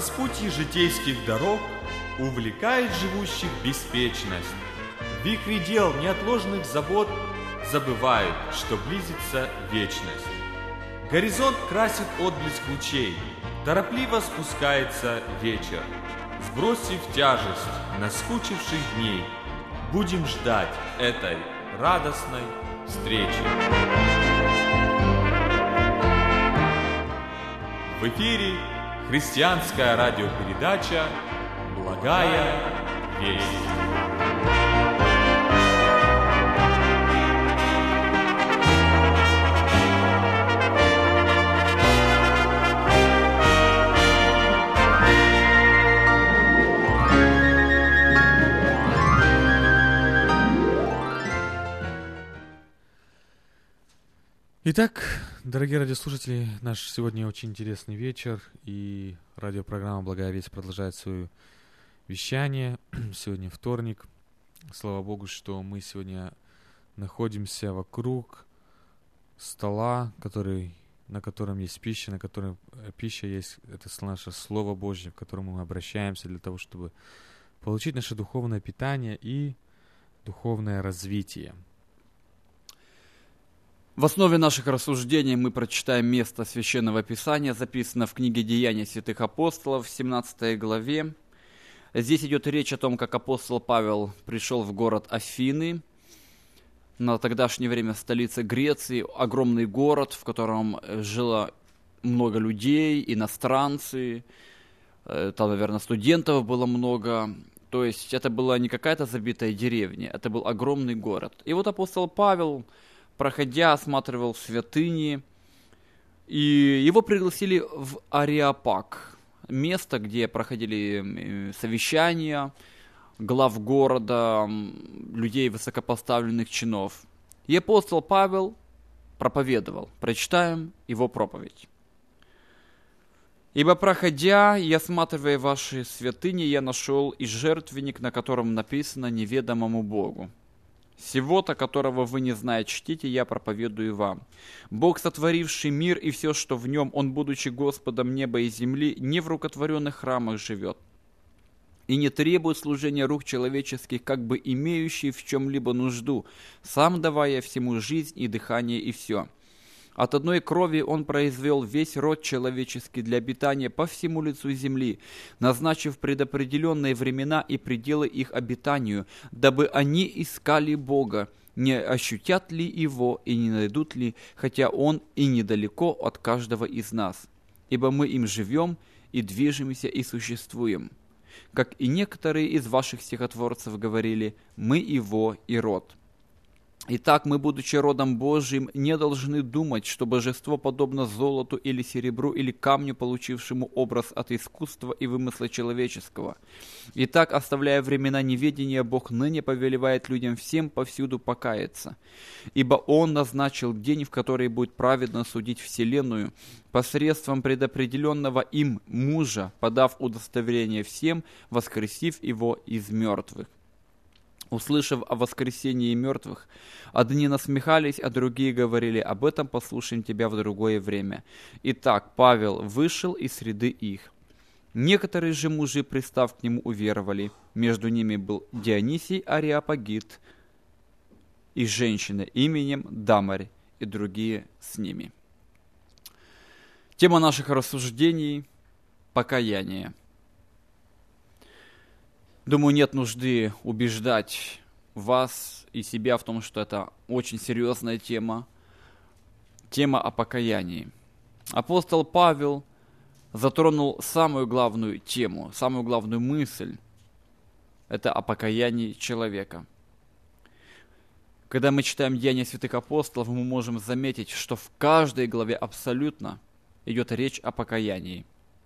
распутье житейских дорог увлекает живущих беспечность. В вихре дел неотложных забот забывают, что близится вечность. Горизонт красит отблеск лучей, торопливо спускается вечер. Сбросив тяжесть наскучивших дней, будем ждать этой радостной встречи. В эфире христианская радиопередача «Благая весть». Итак, дорогие радиослушатели, наш сегодня очень интересный вечер, и радиопрограмма «Благая весть» продолжает свое вещание. Сегодня вторник. Слава Богу, что мы сегодня находимся вокруг стола, на котором есть пища, на котором пища есть, это наше Слово Божье, к которому мы обращаемся для того, чтобы получить наше духовное питание и духовное развитие. В основе наших рассуждений мы прочитаем место Священного Писания, записано в книге «Деяния святых апостолов» в 17 главе. Здесь идет речь о том, как апостол Павел пришел в город Афины, на тогдашнее время столица Греции, огромный город, в котором жило много людей, иностранцы, там, наверное, студентов было много. То есть это была не какая-то забитая деревня, это был огромный город. И вот апостол Павел, проходя, осматривал святыни, и его пригласили в Ареопаг, место, где проходили совещания глав города, людей высокопоставленных чинов. И апостол Павел проповедовал. Прочитаем его проповедь. «Ибо, проходя и осматривая ваши святыни, я нашел и жертвенник, на котором написано «Неведомому Богу». Сего-то, которого вы не знаете, чтите, я проповедую вам. Бог, сотворивший мир и все, что в нем, Он, будучи Господом неба и земли, не в рукотворенных храмах живет, и не требует служения рук человеческих, как бы имеющий в чем-либо нужду, сам давая всему жизнь и дыхание и все. От одной крови Он произвел весь род человеческий для обитания по всему лицу земли, назначив предопределенные времена и пределы их обитанию, дабы они искали Бога, не ощутят ли Его и не найдут ли, хотя Он и недалеко от каждого из нас. Ибо мы им живем и движемся и существуем. Как и некоторые из ваших стихотворцев говорили, мы Его и род. Итак, мы, будучи родом Божьим, не должны думать, что божество подобно золоту или серебру или камню, получившему образ от искусства и вымысла человеческого. Итак, оставляя времена неведения, Бог ныне повелевает людям всем повсюду покаяться. Ибо Он назначил день, в который будет праведно судить вселенную, посредством предопределенного им мужа, подав удостоверение всем, воскресив его из мертвых. Услышав о воскресении мертвых, одни насмехались, а другие говорили: об этом послушаем тебя в другое время. Итак, Павел вышел из среды их. Некоторые же мужи, пристав к нему, уверовали. Между ними был Дионисий Ареопагит и женщина именем Дамарь, и другие с ними. Тема наших рассуждений – покаяние. Думаю, нет нужды убеждать вас и себя в том, что это очень серьезная тема. Тема о покаянии. Апостол Павел затронул самую главную тему, самую главную мысль. Это о покаянии человека. Когда мы читаем Деяния святых апостолов, мы можем заметить, что в каждой главе абсолютно идет речь о покаянии.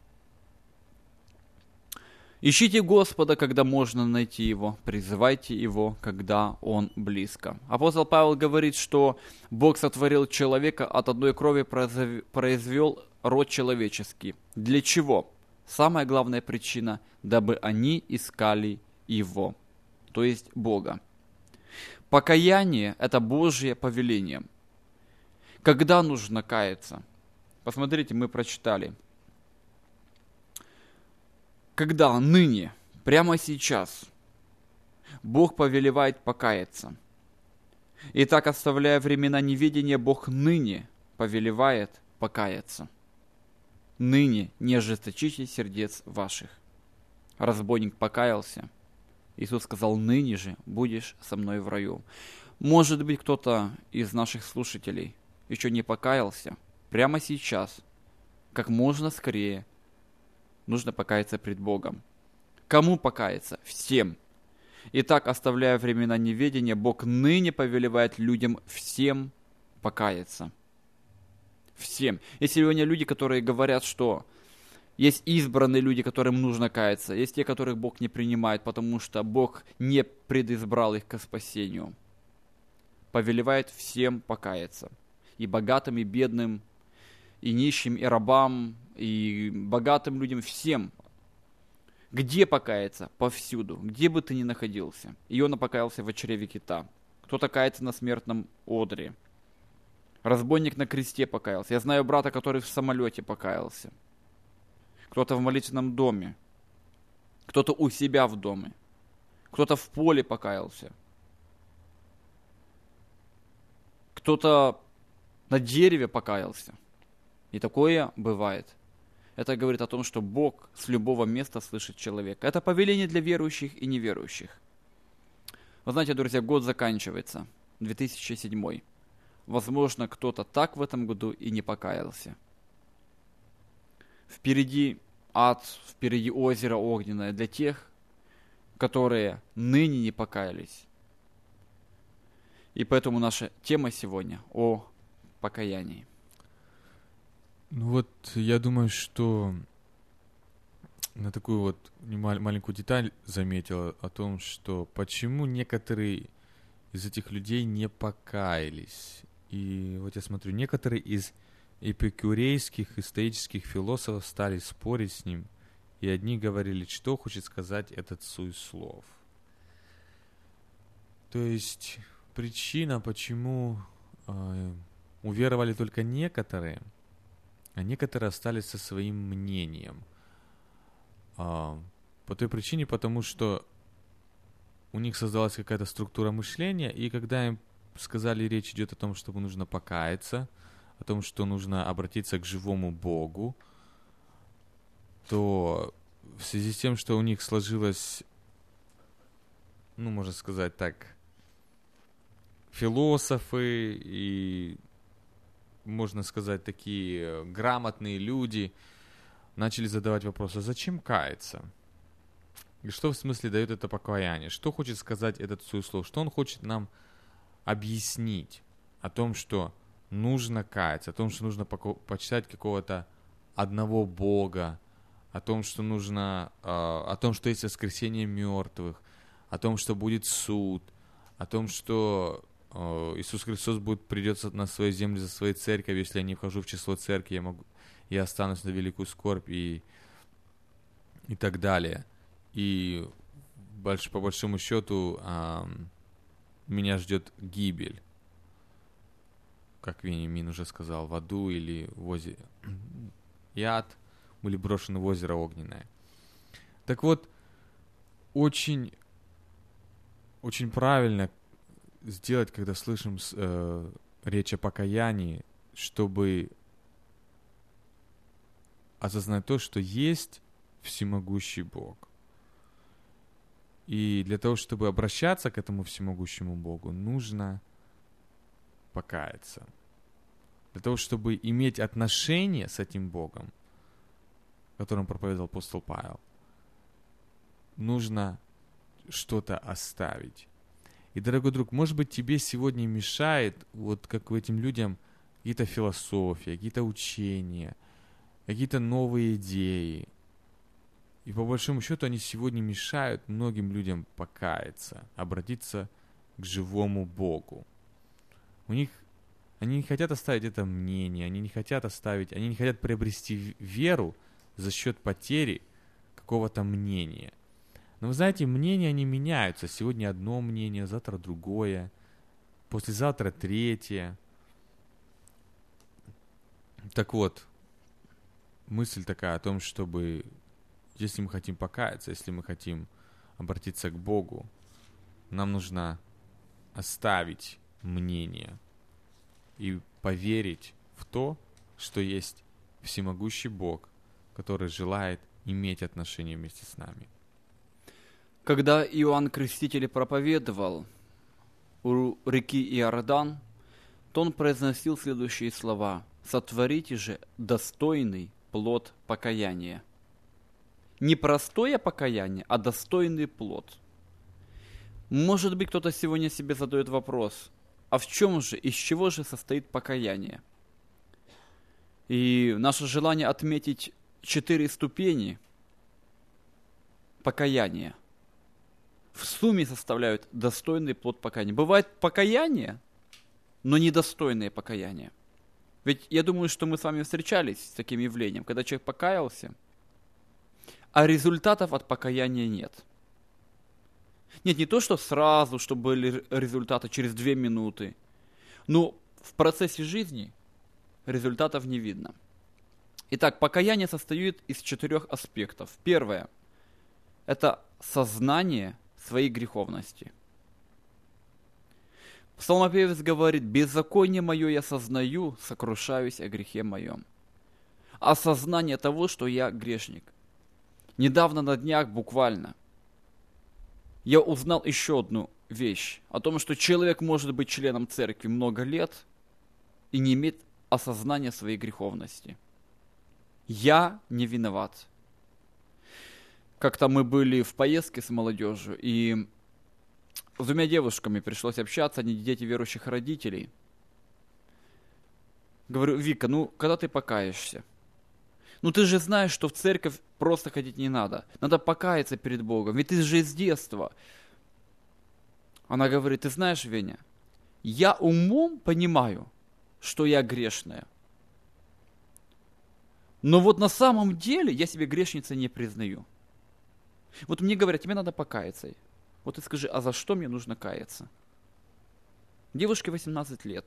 Ищите Господа, когда можно найти Его, призывайте Его, когда Он близко. Апостол Павел говорит, что Бог сотворил человека, от одной крови произвел род человеческий. Для чего? Самая главная причина, дабы они искали Его, то есть Бога. Покаяние – это Божье повеление. Когда нужно каяться? Посмотрите, мы прочитали. когда ныне, прямо сейчас, Бог повелевает покаяться. Итак, оставляя времена неведения, Бог ныне повелевает покаяться. Ныне не ожесточите сердец ваших. Разбойник покаялся. Иисус сказал: ныне же будешь со мной в раю. Может быть, кто-то из наших слушателей еще не покаялся. Прямо сейчас, как можно скорее, нужно покаяться пред Богом. Кому покаяться? Всем. Итак, оставляя времена неведения, Бог ныне повелевает людям всем покаяться. Всем. Есть сегодня люди, которые говорят, что есть избранные люди, которым нужно каяться. Есть те, которых Бог не принимает, потому что Бог не предизбрал их ко спасению. Повелевает всем покаяться. И богатым, и бедным, и нищим, и рабам, и богатым людям, всем. Где покаяться? Повсюду. Где бы ты ни находился. Иона покаялся в чреве кита. Кто-то кается на смертном одре. Разбойник на кресте покаялся. Я знаю брата, который в самолете покаялся. Кто-то в молитвенном доме. Кто-то у себя в доме. Кто-то в поле покаялся. Кто-то на дереве покаялся. И такое бывает. Это говорит о том, что Бог с любого места слышит человека. Это повеление для верующих и неверующих. Вы знаете, друзья, год заканчивается. 2007. Возможно, кто-то так в этом году и не покаялся. Впереди ад, впереди озеро огненное для тех, которые ныне не покаялись. И поэтому наша тема сегодня о покаянии. Ну вот, я думаю, что на такую вот маленькую деталь заметил о том, что почему некоторые из этих людей не покаялись. И вот я смотрю, некоторые из эпикурейских и стоических философов стали спорить с ним, и одни говорили, что хочет сказать этот суеслов. То есть причина, почему уверовали только некоторые, а некоторые остались со своим мнением. По той причине, потому что у них создалась какая-то структура мышления, и когда им сказали, речь идет о том, чтобы нужно покаяться, о том, что нужно обратиться к живому Богу, то в связи с тем, что у них сложилось, ну, можно сказать так, философы и, можно сказать, такие грамотные люди начали задавать вопрос: а зачем каяться? И что в смысле дает это покаяние? Что хочет сказать этот суеслов? Что он хочет нам объяснить о том, что нужно каяться, о том, что нужно почитать какого-то одного Бога, о том, что нужно, о том, что есть воскресение мертвых, о том, что будет суд, о том, что Иисус Христос придет на свою землю за своей церковью. Если я не вхожу в число церкви, я останусь на великую скорбь и так далее. И по большому счету меня ждет гибель, как Вениамин уже сказал, в аду или в озере. И ад были брошены в озеро огненное. Так вот, очень, очень правильно сделать, когда слышим речь о покаянии, чтобы осознать то, что есть всемогущий Бог. И для того, чтобы обращаться к этому всемогущему Богу, нужно покаяться. Для того, чтобы иметь отношение с этим Богом, о котором проповедовал апостол Павел, нужно что-то оставить. И, дорогой друг, может быть, тебе сегодня мешает, вот как этим людям, какие-то философии, какие-то учения, какие-то новые идеи. И по большому счету они сегодня мешают многим людям покаяться, обратиться к живому Богу. Они не хотят оставить это мнение, они не хотят приобрести веру за счет потери какого-то мнения. Но вы знаете, мнения, они меняются. Сегодня одно мнение, завтра другое, послезавтра третье. Так вот, мысль такая о том, чтобы если мы хотим покаяться, если мы хотим обратиться к Богу, нам нужно оставить мнение и поверить в то, что есть всемогущий Бог, который желает иметь отношения вместе с нами. Когда Иоанн Креститель проповедовал у реки Иордан, то он произносил следующие слова: «Сотворите же достойный плод покаяния». Не простое покаяние, а достойный плод. Может быть, кто-то сегодня себе задает вопрос: а в чем же, из чего же состоит покаяние? И наше желание отметить 4 ступени покаяния в сумме составляют достойный плод покаяния. Бывает покаяние, но недостойное покаяние. Ведь я думаю, что мы с вами встречались с таким явлением, когда человек покаялся, а результатов от покаяния нет. Нет, не то, что сразу, что были результаты через 2 минуты, но в процессе жизни результатов не видно. Итак, покаяние состоит из 4 аспектов. Первое – это сознание своей греховности. Псалмопевец говорит: «Беззаконие мое я сознаю, сокрушаюсь о грехе моем». Осознание того, что я грешник. Недавно на днях буквально я узнал еще одну вещь о том, что человек может быть членом церкви много лет и не иметь осознания своей греховности. Я не виноват. Как-то мы были в поездке с молодежью, и с 2 девушками пришлось общаться, они дети верующих родителей. Говорю: Вика, когда ты покаешься? Ты же знаешь, что в церковь просто ходить не надо. Надо покаяться перед Богом, ведь ты же с детства. Она говорит: ты знаешь, Веня, я умом понимаю, что я грешная. Но вот на самом деле я себе грешницей не признаю. Вот мне говорят: тебе надо покаяться. Вот ты скажи, а за что мне нужно каяться? Девушке 18 лет.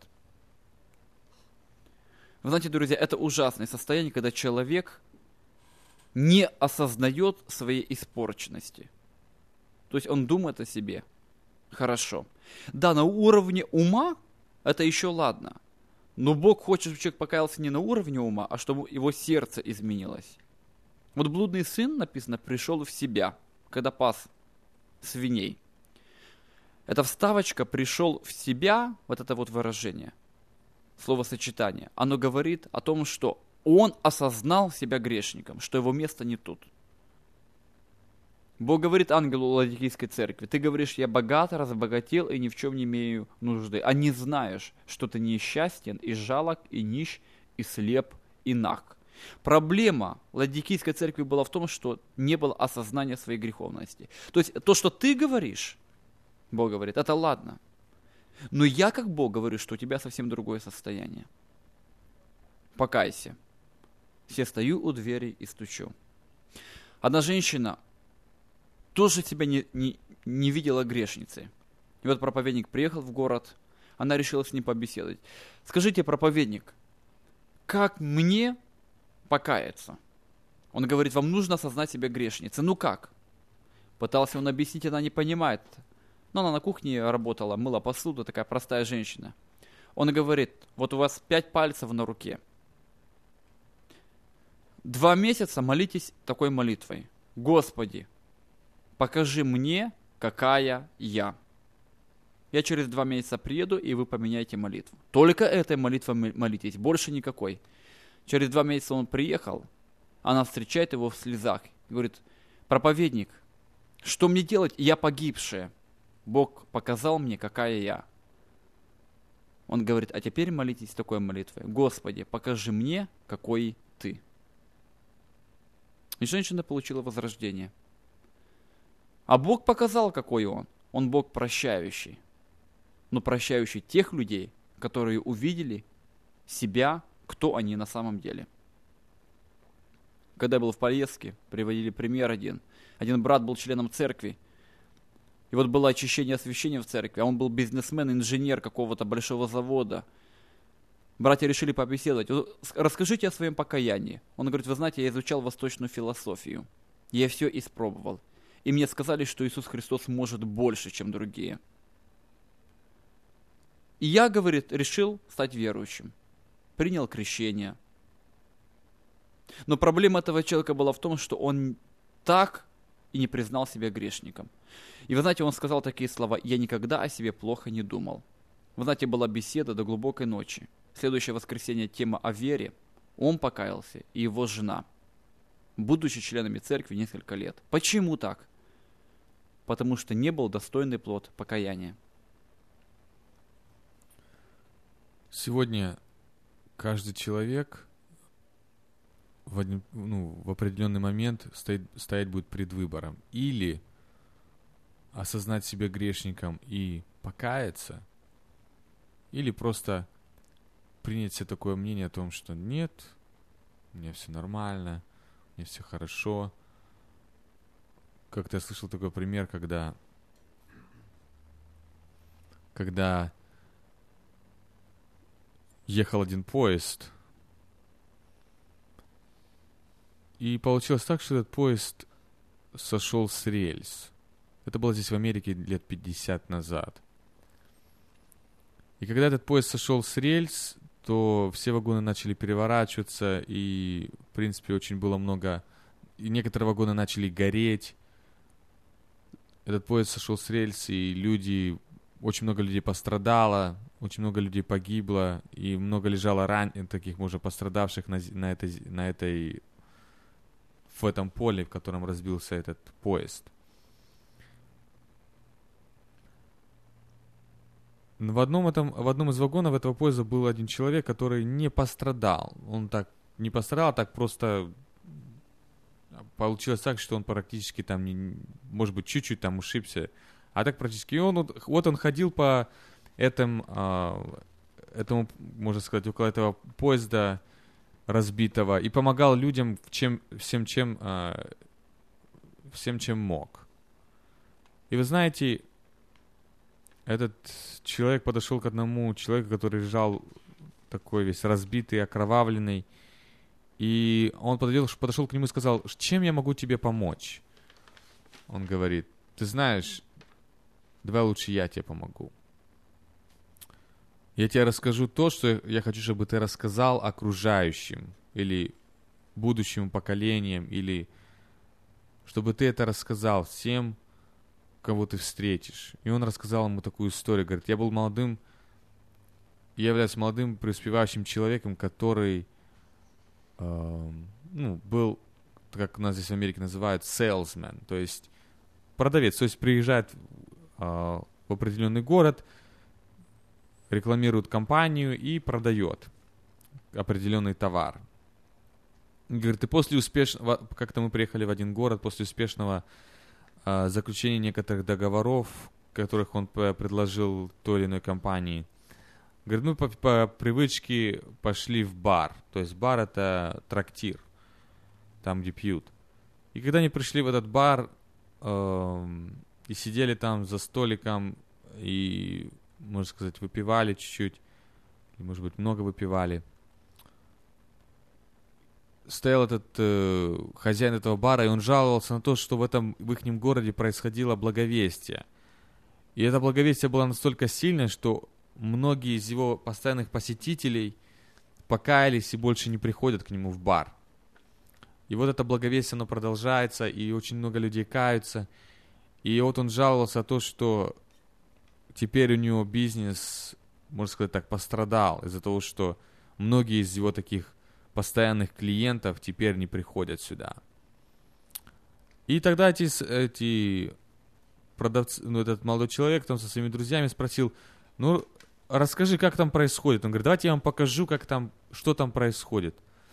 Вы знаете, друзья, это ужасное состояние, когда человек не осознает своей испорченности. То есть он думает о себе. Хорошо. Да, на уровне ума это еще ладно. Но Бог хочет, чтобы человек покаялся не на уровне ума, а чтобы его сердце изменилось. Вот блудный сын, написано, пришел в себя, когда пас свиней. Эта вставочка «пришел в себя», вот это вот выражение, словосочетание, оно говорит о том, что он осознал себя грешником, что его место не тут. Бог говорит ангелу Ладикийской церкви: ты говоришь, я богат, разбогател и ни в чем не имею нужды, а не знаешь, что ты несчастен, и жалок, и нищ, и слеп, и наг. Проблема Ладикийской церкви была в том, что не было осознания своей греховности. То есть то, что ты говоришь, Бог говорит, это ладно. Но я, как Бог, говорю, что у тебя совсем другое состояние. Покайся. Я стою у двери и стучу. Одна женщина тоже себя не видела грешницей. И вот проповедник приехал в город, она решила с ним побеседовать. Скажите, проповедник, как мне покаяться? Он говорит: вам нужно осознать себя грешницей. Ну как? Пытался он объяснить, она не понимает. Но она на кухне работала, мыла посуду, такая простая женщина. Он говорит: вот у вас 5 пальцев на руке. 2 месяца молитесь такой молитвой: Господи, покажи мне, какая я. Я через 2 месяца приеду, и вы поменяете молитву. Только этой молитвой молитесь, больше никакой. Через 2 месяца он приехал, она встречает его в слезах. Говорит: проповедник, что мне делать? Я погибшая. Бог показал мне, какая я. Он говорит: а теперь молитесь такой молитвой: Господи, покажи мне, какой ты. И женщина получила возрождение. А Бог показал, какой он. Он Бог прощающий. Но прощающий тех людей, которые увидели себя, кто они на самом деле. Когда я был в поездке, приводили пример один. Один брат был членом церкви. И вот было очищение освящения в церкви, а он был бизнесмен, инженер какого-то большого завода. Братья решили побеседовать. Расскажите о своем покаянии. Он говорит: вы знаете, я изучал восточную философию. Я все испробовал. И мне сказали, что Иисус Христос может больше, чем другие. И я, говорит, решил стать верующим. Принял крещение. Но проблема этого человека была в том, что он так и не признал себя грешником. И вы знаете, он сказал такие слова: «Я никогда о себе плохо не думал». Вы знаете, была беседа до глубокой ночи. Следующее воскресенье тема о вере. Он покаялся, и его жена, будучи членами церкви несколько лет. Почему так? Потому что не был достойный плод покаяния. Сегодня каждый человек в определенный момент стоять будет пред выбором. Или осознать себя грешником и покаяться, или просто принять себе такое мнение о том, что нет, у меня все нормально, мне все хорошо. Как-то я слышал такой пример, когда ехал один поезд, и получилось так, что этот поезд сошел с рельс. Это было здесь в Америке лет 50 назад. И когда этот поезд сошел с рельс, то все вагоны начали переворачиваться, и, в принципе, очень было много... И некоторые вагоны начали гореть. Этот поезд сошел с рельс, и очень много людей пострадало, очень много людей погибло, и много лежало таких, уже пострадавших в этом поле, в котором разбился этот поезд. В одном из вагонов этого поезда был один человек, который не пострадал. Он так не пострадал, так просто получилось так, что он практически там, может быть, чуть-чуть там ушибся. А так практически. И он ходил по этому, можно сказать, около этого поезда разбитого и помогал людям всем, чем мог. И вы знаете, этот человек подошел к одному человеку, который лежал такой весь разбитый, окровавленный, и он подошел к нему и сказал: «Чем я могу тебе помочь?» Он говорит: «Ты знаешь, давай лучше я тебе помогу. Я тебе расскажу то, что я хочу, чтобы ты рассказал окружающим или будущим поколениям, или чтобы ты это рассказал всем, кого ты встретишь». И он рассказал ему такую историю. Говорит: я являюсь молодым преуспевающим человеком, который был, как у нас здесь в Америке называют, salesman, то есть продавец, то есть приезжает в определенный город, рекламирует компанию и продает определенный товар. Говорит, и после успешного, как-то мы приехали в один город, после успешного заключения некоторых договоров, которых он предложил той или иной компании, говорит, мы по привычке пошли в бар. То есть бар — это трактир, там, где пьют. И когда они пришли в этот бар и сидели там за столиком и, можно сказать, выпивали чуть-чуть, может быть, много выпивали, стоял этот хозяин этого бара, и он жаловался на то, что в их городе происходило благовестие. И это благовестие было настолько сильное, что многие из его постоянных посетителей покаялись и больше не приходят к нему в бар. И вот это благовестие, оно продолжается, и очень много людей каются. И вот он жаловался на то, что теперь у него бизнес, можно сказать так, пострадал из-за того, что многие из его таких постоянных клиентов теперь не приходят сюда. И тогда эти продавцы, этот молодой человек там со своими друзьями спросил: расскажи, как там происходит. Он говорит: давайте я вам покажу, что там происходит.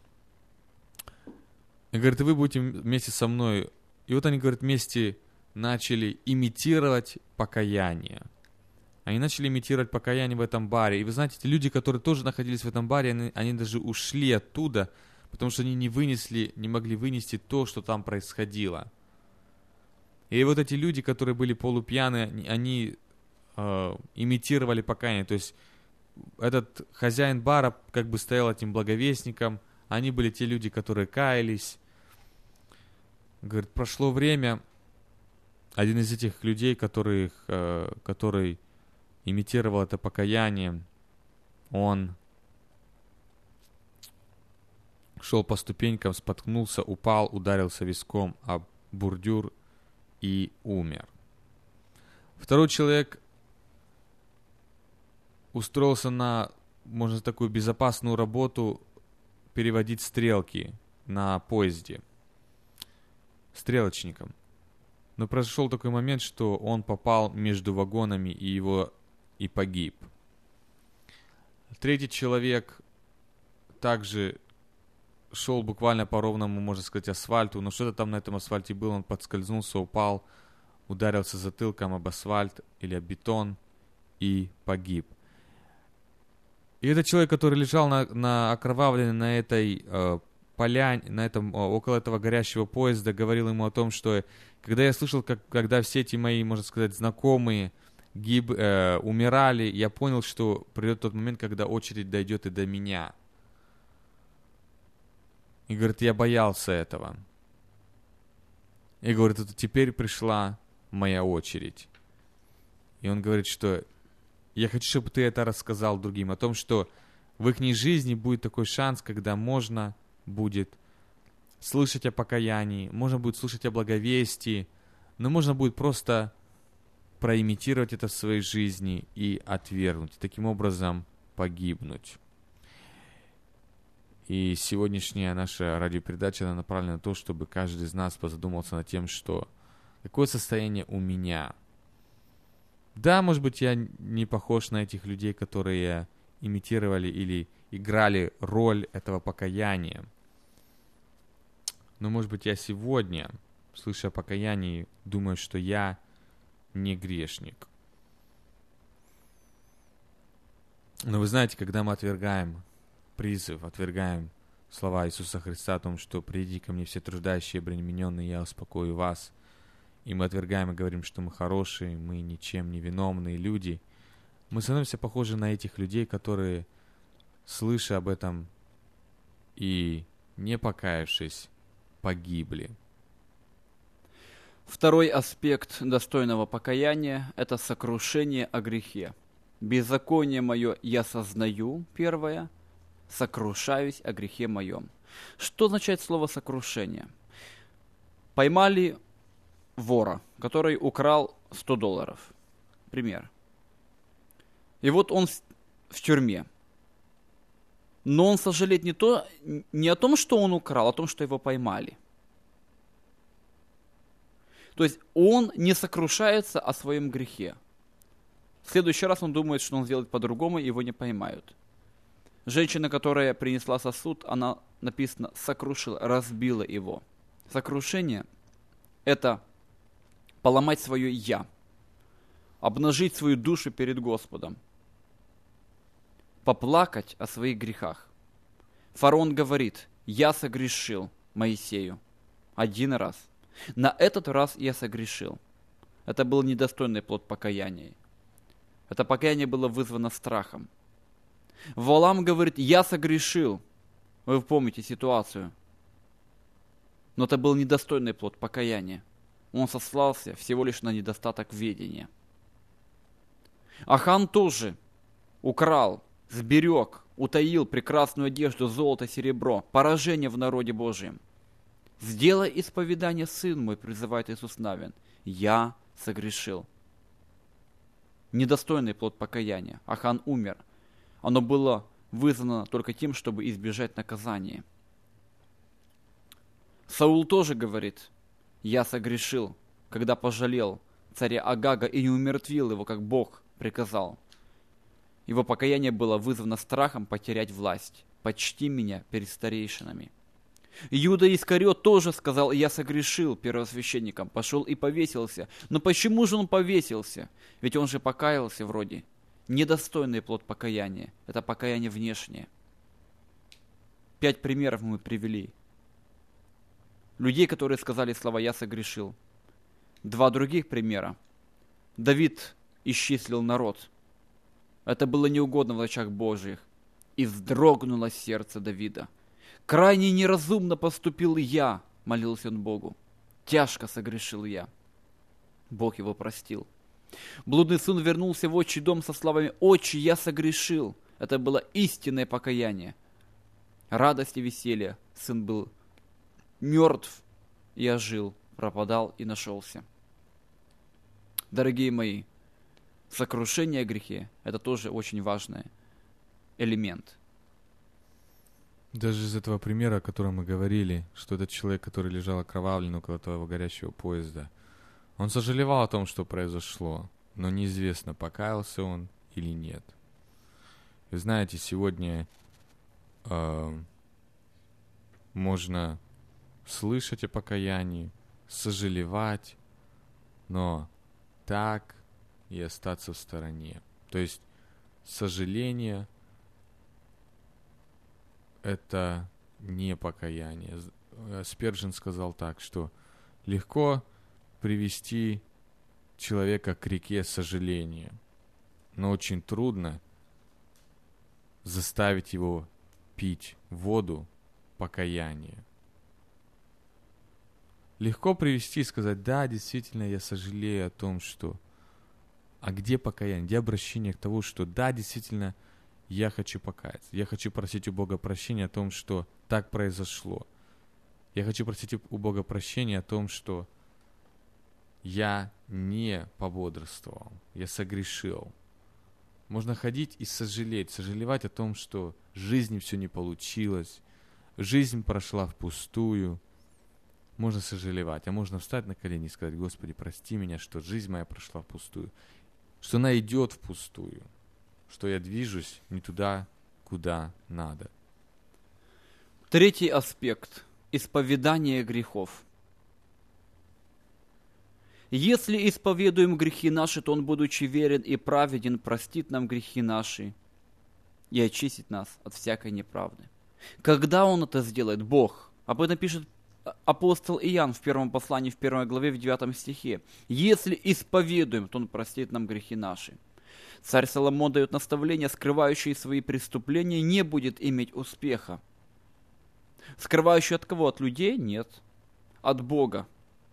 И говорит, и вы будете вместе со мной. И вот они, говорит, вместе начали имитировать покаяние. Они начали имитировать покаяние в этом баре. И вы знаете, эти люди, которые тоже находились в этом баре, они даже ушли оттуда, потому что они не могли вынести то, что там происходило. И вот эти люди, которые были полупьяны, они имитировали покаяние. То есть этот хозяин бара как бы стоял этим благовестником. Они были те люди, которые каялись. Говорит, прошло время, один из этих людей, который имитировал это покаяние, он шел по ступенькам, споткнулся, упал, ударился виском об бордюр и умер. Второй человек устроился на, можно сказать, такую безопасную работу переводить стрелки на поезде стрелочником. Но произошел такой момент, что он попал между вагонами и погиб. Третий человек также шел буквально по ровному, можно сказать, асфальту, но что-то там на этом асфальте было, он подскользнулся, упал, ударился затылком об асфальт или об бетон и погиб. И этот человек, который лежал на окровавленной на этой поляне, около этого горящего поезда, говорил ему о том, что когда я слышал, когда все эти мои, можно сказать, знакомые умирали, я понял, что придет тот момент, когда очередь дойдет и до меня. И говорит, я боялся этого. И говорит, это теперь пришла моя очередь. И он говорит, что я хочу, чтобы ты это рассказал другим, о том, что в их жизни будет такой шанс, когда можно будет слышать о покаянии, можно будет слышать о благовестии, но можно будет просто проимитировать это в своей жизни и отвергнуть, таким образом погибнуть. И сегодняшняя наша радиопередача она направлена на то, чтобы каждый из нас позадумался над тем, что какое состояние у меня. Да, может быть, я не похож на этих людей, которые имитировали или играли роль этого покаяния. Но, может быть, я сегодня, слыша о покаянии, думаю, что я не грешник. Но вы знаете, когда мы отвергаем призыв, отвергаем слова Иисуса Христа о том, что «Приди ко мне все труждающие и обремененные, я успокою вас», и мы отвергаем и говорим, что мы хорошие, мы ничем не виновные люди, мы становимся похожи на этих людей, которые, слыша об этом и не покаявшись, погибли. Второй аспект достойного покаяния – это сокрушение о грехе. «Беззаконие мое я сознаю», первое, «сокрушаюсь о грехе моем». Что означает слово «сокрушение»? Поймали вора, который украл $100. Пример. И вот он в тюрьме. Но он сожалеет не о том, что он украл, а о том, что его поймали. То есть он не сокрушается о своем грехе. В следующий раз он думает, что он сделает по-другому, и его не поймают. Женщина, которая принесла сосуд, она, написано, сокрушила, разбила его. Сокрушение – это поломать свое «я», обнажить свою душу перед Господом, поплакать о своих грехах. Фараон говорит: «Я согрешил Моисею один раз. На этот раз я согрешил». Это был недостойный плод покаяния. Это покаяние было вызвано страхом. Валаам говорит: «Я согрешил». Вы помните ситуацию. Но это был недостойный плод покаяния. Он сослался всего лишь на недостаток ведения. Ахан тоже украл, сберег, утаил прекрасную одежду, золото, серебро, поражение в народе Божьем. «Сделай исповедание, сын мой», призывает Иисус Навин. «Я согрешил». Недостойный плод покаяния. Ахан умер. Оно было вызвано только тем, чтобы избежать наказания. Саул тоже говорит: «Я согрешил», когда пожалел царя Агага и не умертвил его, как Бог приказал. Его покаяние было вызвано страхом потерять власть. «Почти меня перед старейшинами». Иуда Искариот тоже сказал: «Я согрешил» первосвященником, пошел и повесился. Но почему же он повесился? Ведь он же покаялся вроде. Недостойный плод покаяния. Это покаяние внешнее. 5 примеров мы привели. Людей, которые сказали слова «я согрешил». 2 других примера. Давид исчислил народ. Это было неугодно в очах Божьих. И вздрогнуло сердце Давида. «Крайне неразумно поступил я», молился он Богу. Тяжко согрешил я. Бог его простил. Блудный сын вернулся в отчий дом со словами: «Отче, я согрешил». Это было истинное покаяние. Радость и веселье. Сын был мертв и ожил, пропадал и нашелся. Дорогие мои, сокрушение о грехе – это тоже очень важный элемент. Даже из этого примера, о котором мы говорили, что этот человек, который лежал окровавлен около того горящего поезда, он сожалевал о том, что произошло, но неизвестно, покаялся он или нет. Вы знаете, сегодня можно слышать о покаянии, сожалевать, но так и остаться в стороне. То есть сожаление — это не покаяние. Спержен сказал так, что легко привести человека к реке сожаления, но очень трудно заставить его пить воду покаяния. Легко привести и сказать: да, действительно, я сожалею о том, что... А где покаяние? Где обращение к тому, что да, действительно, я хочу покаяться. Я хочу просить у Бога прощения о том, что так произошло. Я хочу просить у Бога прощения о том, что я не пободрствовал, я согрешил. Можно ходить и сожалевать о том, что в жизни все не получилось, жизнь прошла впустую. Можно сожалевать, а можно встать на колени и сказать: Господи, прости меня, что жизнь моя прошла впустую, что она идет впустую, что я движусь не туда, куда надо. Третий аспект – исповедание грехов. Если исповедуем грехи наши, то Он, будучи верен и праведен, простит нам грехи наши и очистит нас от всякой неправды. Когда Он это сделает? Бог. Об этом пишет апостол Иоанн в первом послании, в 1 главе, в 9 стихе. «Если исповедуем, то Он простит нам грехи наши». Царь Соломон дает наставление: скрывающий свои преступления не будет иметь успеха. Скрывающий от кого? От людей? Нет. От Бога.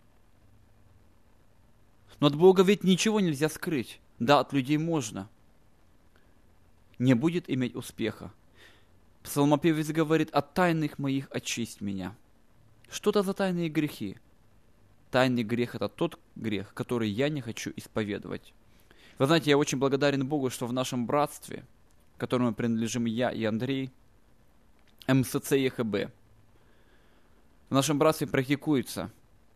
Но от Бога ведь ничего нельзя скрыть. Да, от людей можно. Не будет иметь успеха. Псалмопевец говорит: от тайных моих очисть меня. Что это за тайные грехи? Тайный грех – это тот грех, который я не хочу исповедовать. Вы знаете, я очень благодарен Богу, что в нашем братстве, которому принадлежим я и Андрей, МСЦ ЕХБ, в нашем братстве практикуется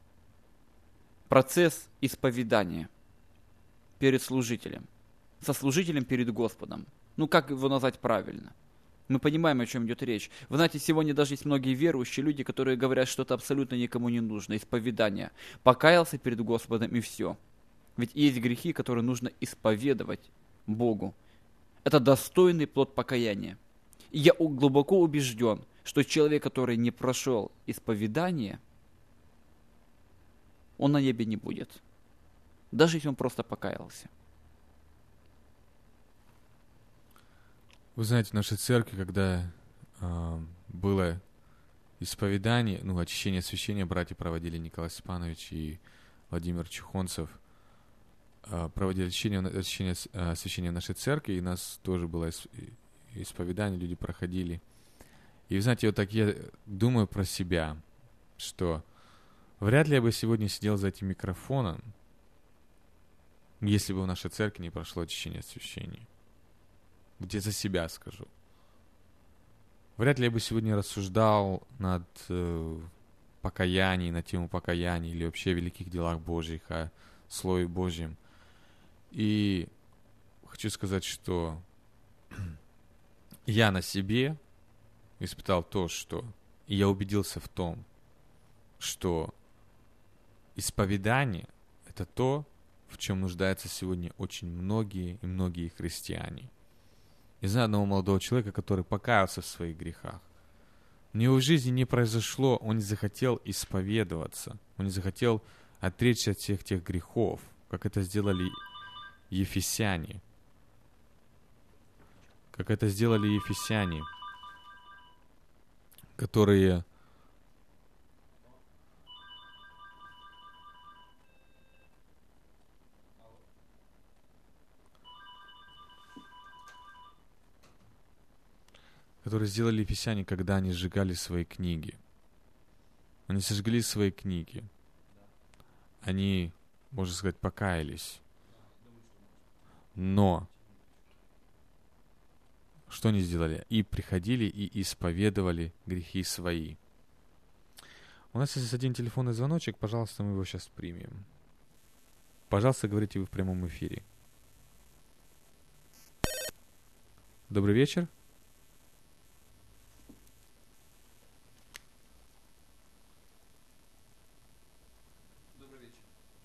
процесс исповедания перед служителем, со служителем перед Господом. Ну, как его назвать правильно? Мы понимаем, о чем идет речь. Вы знаете, сегодня даже есть многие верующие люди, которые говорят, что это абсолютно никому не нужно. Исповедание. Покаялся перед Господом и все. Ведь есть грехи, которые нужно исповедовать Богу. Это достойный плод покаяния. И я глубоко убежден, что человек, который не прошел исповедание, он на небе не будет. Даже если он просто покаялся. Вы знаете, в нашей церкви, когда было исповедание, очищение освящения, братья проводили, Николай Степанович и Владимир Чухонцев, проводили очищение освящения в нашей церкви, и у нас тоже было исповедание, люди проходили. И вы знаете, вот так я думаю про себя, что вряд ли я бы сегодня сидел за этим микрофоном, если бы в нашей церкви не прошло очищение освящения. Где за себя скажу. Вряд ли я бы сегодня рассуждал над покаянием, на тему покаяния или вообще о великих делах Божьих, о Слове Божьем. И хочу сказать, что я на себе испытал то, что... И я убедился в том, что исповедание — это то, в чем нуждаются сегодня очень многие и многие христиане. Я знаю одного молодого человека, который покаялся в своих грехах. У него в жизни не произошло, он не захотел исповедоваться, он не захотел отречься от всех тех грехов, как это сделали ефесяне. которые сделали ефесяне, когда они сжигали свои книги. Они сожгли свои книги. Они, можно сказать, покаялись. Но что они сделали? И приходили и исповедовали грехи свои. У нас есть один телефонный звоночек, пожалуйста, мы его сейчас примем. Пожалуйста, говорите вы в прямом эфире. Добрый вечер. Добрый вечер.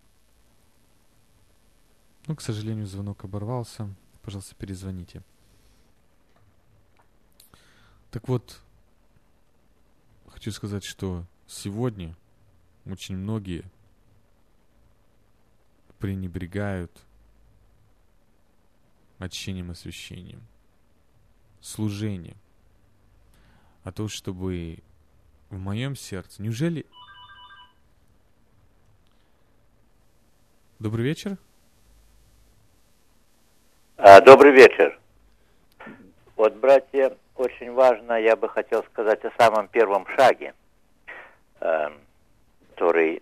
Ну, к сожалению, звонок оборвался. Пожалуйста, перезвоните. Так вот, хочу сказать, что сегодня очень многие пренебрегают очищением и освящением, служением. А то, чтобы в моем сердце... Неужели... Добрый вечер. Добрый вечер. Вот, братья, очень важно, я бы хотел сказать о самом первом шаге, который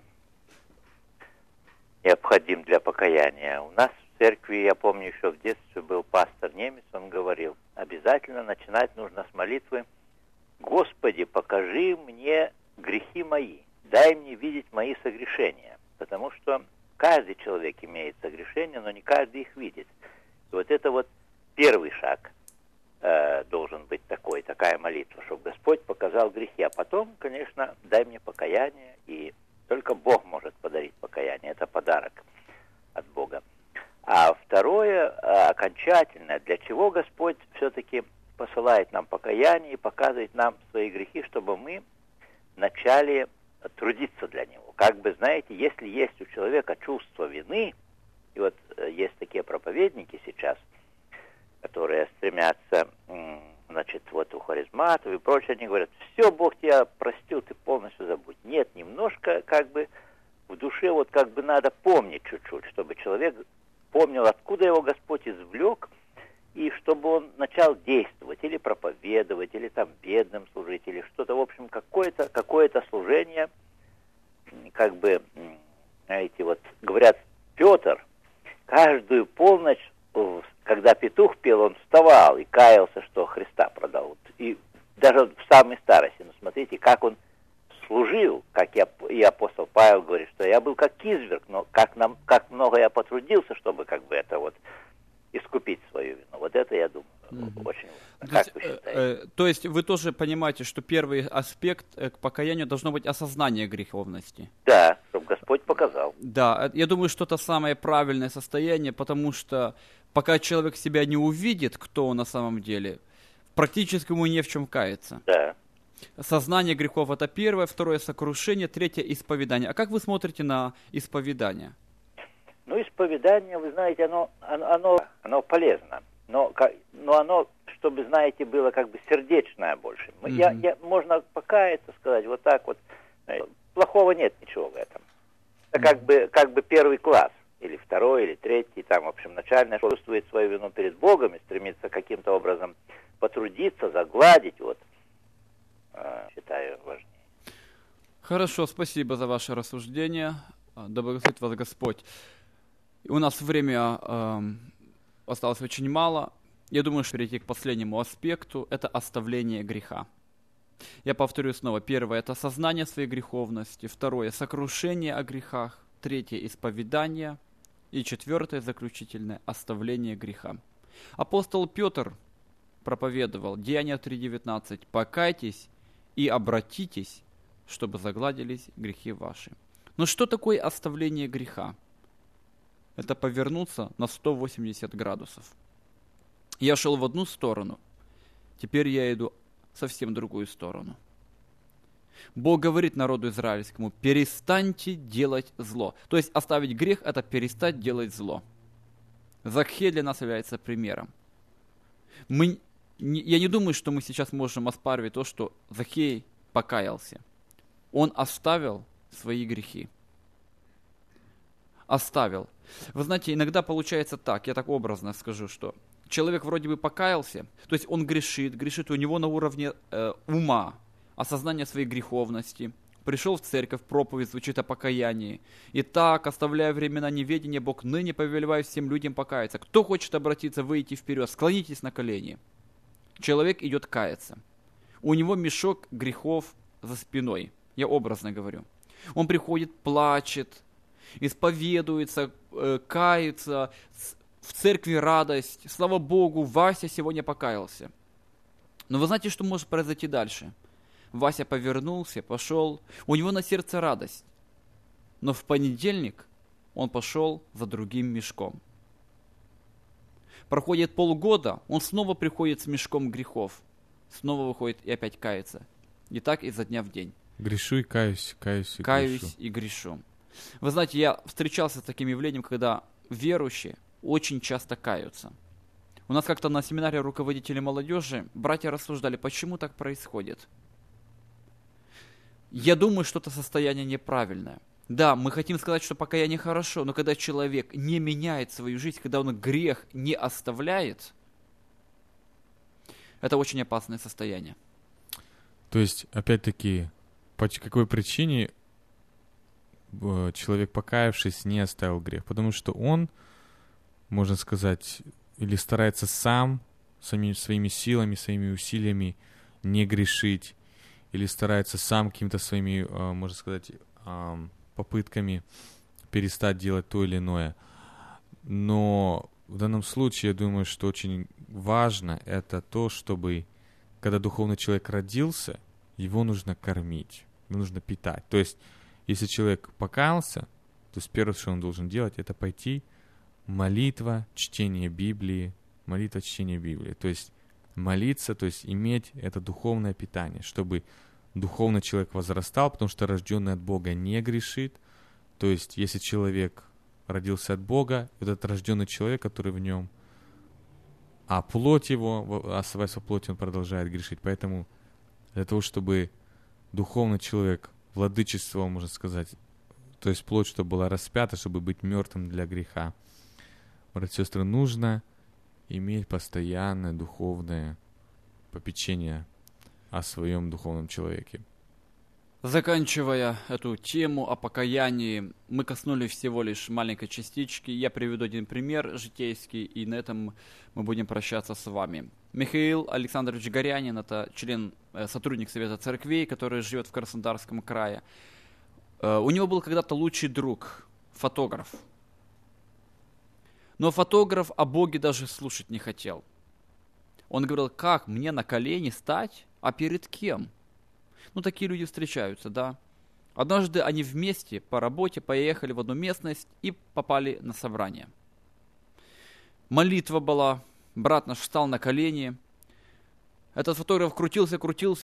необходим для покаяния. У нас в церкви, я помню, еще в детстве был пастор немец, он говорил, обязательно начинать нужно с молитвы: «Господи, покажи мне грехи мои, дай мне видеть мои согрешения». Потому что каждый человек имеет согрешения, но не каждый их видит. И вот это вот первый шаг должен быть такая молитва, чтобы Господь показал грехи. А потом, конечно, дай мне покаяние, и только Бог может подарить покаяние. Это подарок от Бога. А второе, окончательное, для чего Господь все-таки посылает нам покаяние и показывает нам свои грехи, чтобы мы начали трудиться для Него. Как бы, знаете, если есть у человека чувство вины, и вот есть такие проповедники сейчас, которые стремятся, значит, вот у харизматов и прочее, они говорят: все, Бог тебя простил, ты полностью забудь. Нет, немножко как бы в душе вот как бы надо помнить чуть-чуть, чтобы человек помнил, откуда его Господь извлек, и чтобы он начал действовать, или проповедовать, или там бедным служить, или что-то, в общем, какое-то служение, как бы, знаете, вот говорят, Петр каждую полночь, когда петух пел, он вставал и каялся, что Христа продал. И даже в самой старости, ну смотрите, как он служил, как и апостол Павел говорит, что я был как изверг, но как много я потрудился, чтобы как бы это вот искупить свою вину. Вот это, я думаю, очень важно. Как вы считаете? То есть вы тоже понимаете, что первый аспект к покаянию должно быть осознание греховности? Да, чтобы Господь показал. Да, я думаю, что это самое правильное состояние, потому что пока человек себя не увидит, кто он на самом деле, практически ему не в чем каяться. Да. Сознание грехов — это первое, второе — сокрушение, третье — исповедание. А как вы смотрите на исповедание? Ну, исповедание, вы знаете, оно полезно, но оно, чтобы, знаете, было как бы сердечное больше. Можно покаяться, сказать вот так вот, плохого нет ничего в этом. Это как бы первый класс, или второй, или третий, там, в общем, начальное, чувствует свою вину перед Богом и стремится каким-то образом потрудиться, загладить, вот, считаю, важнее. Хорошо, спасибо за ваше рассуждение. Да благословит вас Господь. У нас время осталось очень мало. Я думаю, что перейти к последнему аспекту – это оставление греха. Я повторю снова. Первое – это осознание своей греховности. Второе – сокрушение о грехах. Третье – исповедание. И четвертое, заключительное – оставление греха. Апостол Петр проповедовал, Деяния 3:19: «Покайтесь и обратитесь, чтобы загладились грехи ваши». Но что такое оставление греха? Это повернуться на 180 градусов. Я шел в одну сторону, теперь я иду совсем в другую сторону. Бог говорит народу израильскому: перестаньте делать зло. То есть оставить грех – это перестать делать зло. Закхей для нас является примером. Я не думаю, что мы сейчас можем оспаривать то, что Закхей покаялся. Он оставил свои грехи. Оставил. Вы знаете, иногда получается так, я так образно скажу, что человек вроде бы покаялся, то есть он грешит у него на уровне ума, осознания своей греховности. Пришел в церковь, проповедь звучит о покаянии. Итак, оставляя времена неведения, Бог ныне повелевает всем людям покаяться. Кто хочет обратиться, выйти вперед, склонитесь на колени. Человек идет каяться. У него мешок грехов за спиной. Я образно говорю. Он приходит, плачет, исповедуется, кается, в церкви радость. Слава Богу, Вася сегодня покаялся. Но вы знаете, что может произойти дальше? Вася повернулся, пошел, у него на сердце радость. Но в понедельник он пошел за другим мешком. Проходит полгода, он снова приходит с мешком грехов. Снова выходит и опять кается. И так изо дня в день. Грешу и каюсь, каюсь и Каюсь грешу. и грешу. Вы знаете, я встречался с таким явлением, когда верующие очень часто каются. У нас как-то на семинаре руководителей молодежи братья рассуждали, почему так происходит. Я думаю, что это состояние неправильное. Да, мы хотим сказать, что покаяние хорошо, но когда человек не меняет свою жизнь, когда он грех не оставляет, это очень опасное состояние. То есть, опять-таки, по какой причине человек, покаявшись, не оставил грех? Потому что он, можно сказать, или старается сам, своими силами, своими усилиями не грешить, или старается сам какими-то своими, можно сказать, попытками перестать делать то или иное. Но в данном случае, я думаю, что очень важно это то, чтобы, когда духовный человек родился, его нужно кормить, его нужно питать. То есть, если человек покаялся, то есть первое, что он должен делать, это пойти молитва, чтение Библии, молитва, чтение Библии. То есть, молиться, то есть иметь это духовное питание, чтобы духовный человек возрастал, потому что рожденный от Бога не грешит. То есть, если человек родился от Бога, этот рожденный человек, который в нем, а плоть его, оставаясь во плоти, он продолжает грешить. Поэтому для того, чтобы духовный человек владычествовал, можно сказать, то есть плоть, чтобы была распята, чтобы быть мертвым для греха, братья и сестры, нужно иметь постоянное духовное попечение о своем духовном человеке. Заканчивая эту тему о покаянии, мы коснулись всего лишь маленькой частички. Я приведу один пример житейский, и на этом мы будем прощаться с вами. Михаил Александрович Горянин, это сотрудник Совета Церквей, который живет в Краснодарском крае. У него был когда-то лучший друг, фотограф. Но фотограф о Боге даже слушать не хотел. Он говорил, как мне на колени стать, а перед кем? Ну, такие люди встречаются, да. Однажды они вместе по работе поехали в одну местность и попали на собрание. Молитва была, брат наш встал на колени. Этот фотограф крутился,